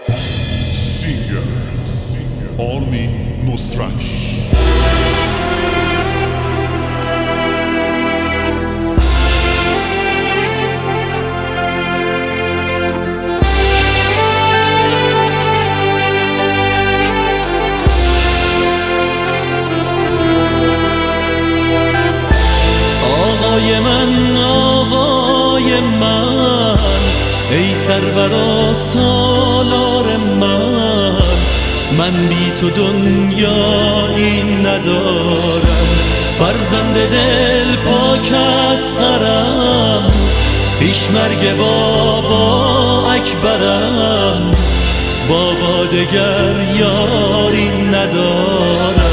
سینگر آرمین نصرتی. آقای من ای سرور و سالار من بی تو دنیایی ندارم. فرزند دل پاک از غرم، پیش مرگ بابا اکبرم، بابا دگر یاری ندارم.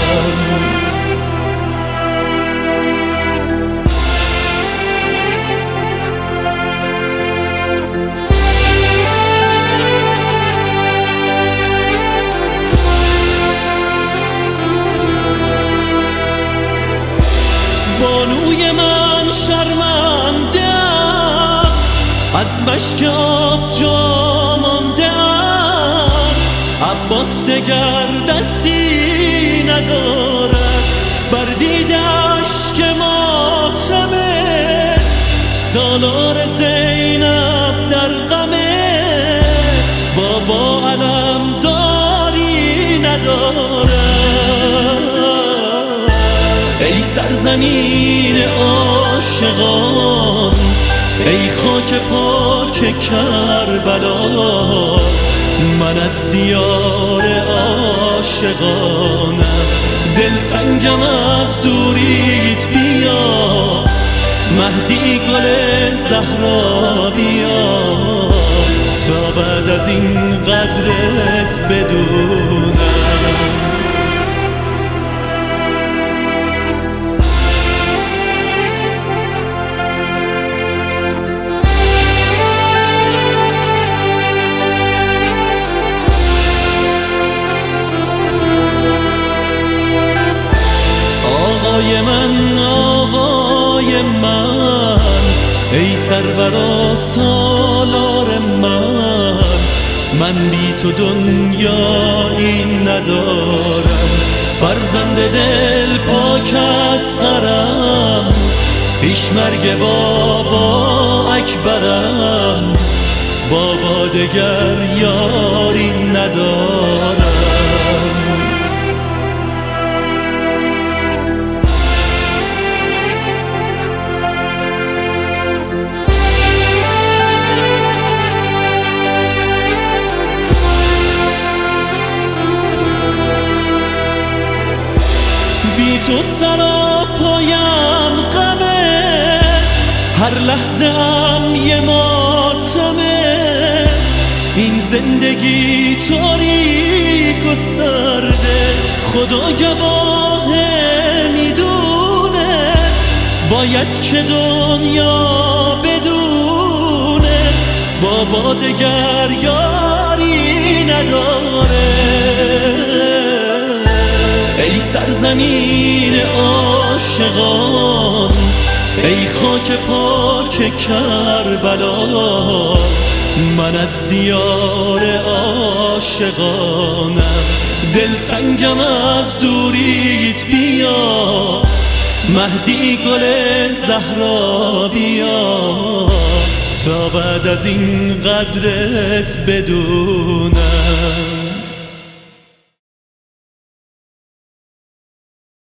بانوی من شرمنده‌ام، از مشک آب جا مانده‌ام. عباس دگر دستی ندارد بر دیدش که ماتمه. سالار زینب در غمه، بابا علم داری ندارد. ای سرزمین عاشقان، ای خاک پاک کربلا، من از دیار عاشقانم. دلتنگم از دوریت، بیا مهدی گل زهرا بیا، تا بعد از این قدرت بدونم. آقای من ای سرور و سالار من بی تو دنیایی ندارم. فرزند دل پاک از غرم، پیش مرگ بابا اکبرم، بابا دگر یاری ندارم. بی تو سراپایم غمه، هر لحظه ام یه ماتمه. این زندگی تاریک و سرده، خدا گواهه میدونه. باید که دنیا بدونه، بابا دگر یاری نداره. ای سرزمین عاشقان، ای خاک پاک کربلا، من از دیار عاشقانم. دلتنگم از دوریت، بیا مهدی گل زهرا بیا، تا بعد از این قدرت بدونم.